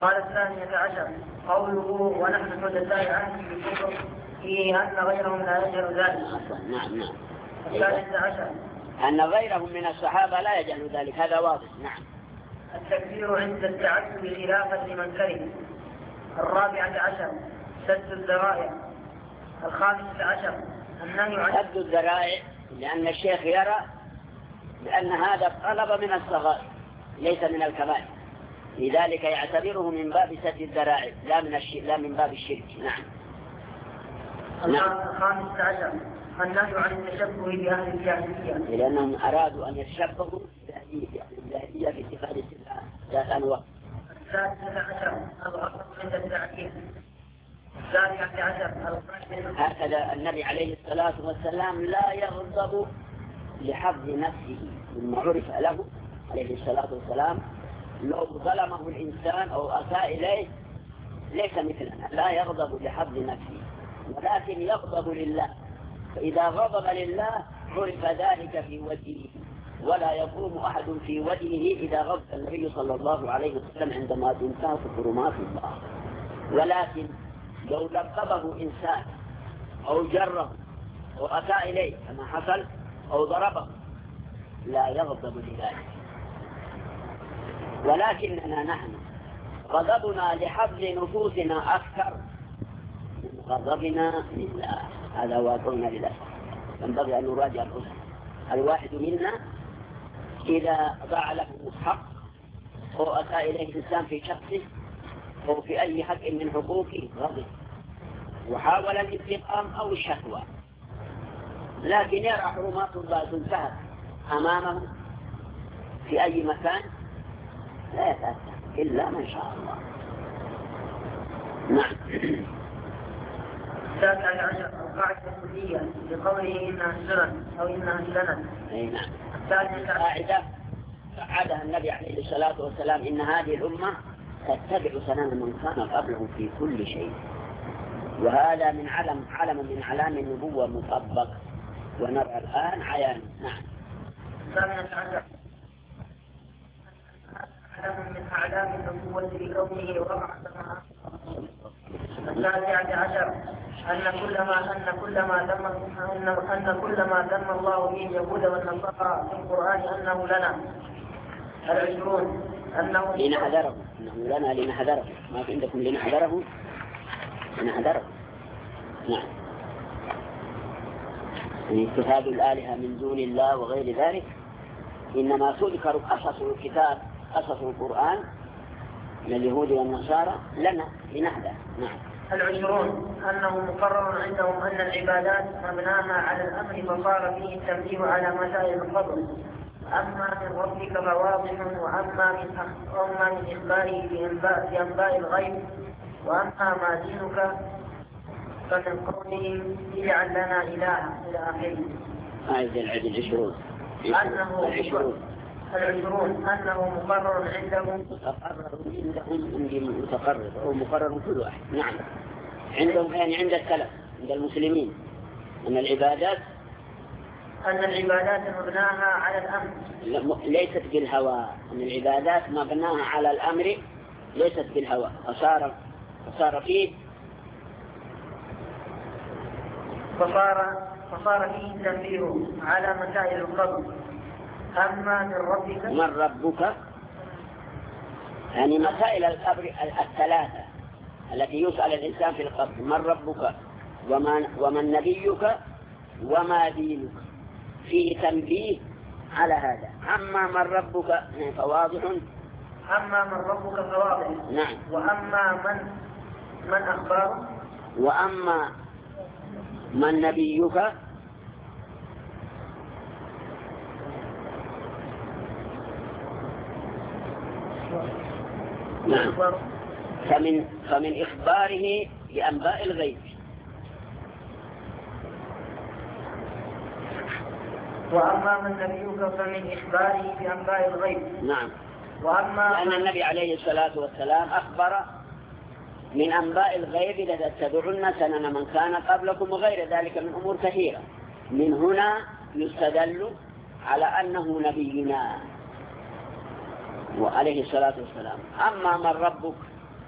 قال 12 قوله ونحن حدثاء عنه بالكفر فيه أن غيرهم لا يجهل ذلك. نعم. 13 أن غيرهم من الصحابة لا يجهل ذلك، هذا واضح. نعم. التكبير عند التعبد خلافا لمن كره. 14 سد الذرائع. 15 النهي عن سد الذرائع، لأن الشيخ يرى بأن هذا طلب من الصغائر ليس من الكبائر، لذلك يعتبره من باب سد الذرائع لا من باب الشرك. نعم. 15 النهي عن التشبه بأهل الجاهلية، لأنهم أرادوا أن يتشبهوا بالجاهلية في اتخاذ السلعة ذات أنواع. 16 الغضب عند التعديل. 17 هكذا النبي عليه الصلاة والسلام لا يغضب لحظ نفسه مما عرف له عليه الصلاة والسلام. لو ظلمه الإنسان أو أساء إليه ليس مثلنا، لا يغضب لحظ نفسه ولكن يغضب لله، فإذا غضب لله عرف ذلك في وجهه، ولا يقوم أحد في وجهه إذا غضب النبي صلى الله عليه وسلم عندما تنتهك حرمات الله. ولكن لو لقبه إنسان أو جره أو أساء إليه كما حصل أو ضربه لا يغضب لذلك. ولكننا نحن غضبنا لحظ نفوسنا أكثر من غضبنا لله، هذا واقعنا لله. ينبغي أن نراجع الأسر. الواحد منا إذا ضاع له حق أو أساء إليه إنسان في شخصه أو في أي حق من حقوقه غضب وحاول الانتقام أو الشكوى، لكن يرى حرمات الله تنتهك أمامه في أي مكان لا يتأثر إلا من شاء الله. نعم. 19 القاعدة الكلية بقوله إنها السنن أو إنها السنن. نعم. قاعدة قعدها النبي عليه الصلاة والسلام: إن هذه الأمة تتبع سنن من كان قبلهم في كل شيء. وهذا من علم من علام النبوة مطبق ونرى الآن عيان. نعم. 18 علم من أعلام النبوة بكونه وقع سماء. 19 أن كل ما ذم الله به اليهود والنصارى في القرآن أنه لنا. 20 أنه لنحذره، أنه لنا لنحذره، ما في عندكم لنحذره. نعم. يعني اتخاذ الآلهة من دون الله وغير ذلك إنما تذكر قصص الكتاب قصص القرآن من اليهود والنصارى لنا لنحذر. نعم. 20 أنه مقرر عندهم أن العبادات مبناها على الأمر فصار فيه التنبيه على مسائل الفضل. أما من ربك فواضح، وأما من إخباره بأنباء الغيب، وأما ما دينك فمن قوله اجعل لنا إلها إلى آخره. العدل 20 أنه مقرر عندهم متقرر أو مقرر كل واحد. نعم. عندهم يعني عند السلف عند المسلمين أن العبادات مبناها على الأمر ليست بالهوى، أن العبادات مبناها على الأمر ليست بالهوى، فصار فيه التنبيه على مسائل الفضل. أما من ربك يعني مسائل القبر الثلاثة التي يسأل الإنسان في القبر: من ربك ومن نبيك وما دينك، فيه تنبيه على هذا. أما من ربك فواضح. نعم. وأما من أخباره. وأما من نبيك نعم فمن إخباره بأنباء الغيب. وأما من نبيك فمن إخباره بأنباء الغيب. نعم. لأن النبي عليه الصلاة والسلام أخبر من أنباء الغيب: لتتبعن سنن من كان قبلكم، وغير ذلك من أمور كثيرة. من هنا يستدل على أنه نبينا وعليه الصلاة والسلام. أما من ربك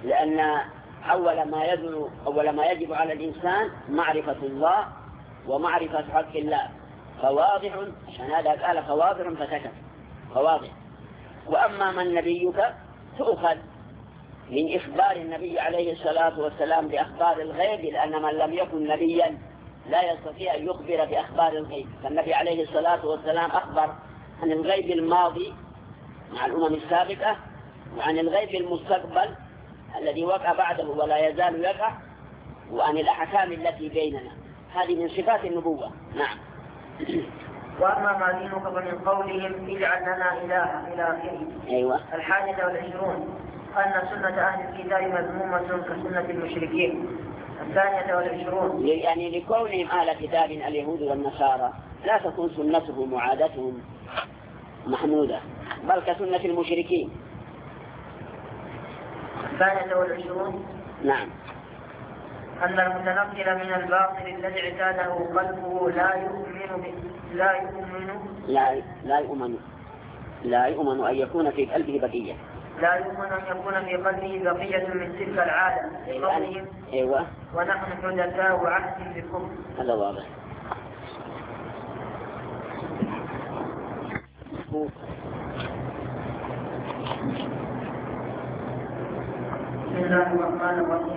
لأن أول ما يجب على الإنسان معرفة الله ومعرفة حق الله، فواضح، عشان هذا قال فواضح فسكت، فواضح. وأما من نبيك تؤخذ من إخبار النبي عليه الصلاة والسلام بأخبار الغيب، لأن من لم يكن نبيا لا يستطيع أن يخبر بأخبار الغيب. فالنبي عليه الصلاة والسلام أخبر عن الغيب الماضي مع الأمم السابقة، وعن الغيب المستقبل الذي وقع بعده ولا يزال يقع، وعن الأحكام التي بيننا. هذه من صفات النبوة. نعم. وأما ما دينك فمن قولهم اجعل لنا إلها إلى آخره. أيوة. 21 أن سنة أهل الكتاب مذمومة كسنة المشركين. 22 يعني لكونهم أهل كتاب اليهود والنصارى لا تكون سنتهم وعادتهم محمودة، بل كسنة المشركين. 23 نعم. أن المتنقل من الباطل الذي اعتاده قلبه لا يؤمن أن يكون في قلبه بقية. لا يؤمن أن يكون في قلبه بقية من تلك العادة. أيوة. ونحن حدثاء عهد بكم. هذا واضح. بسم الله الرحمن الرحيم.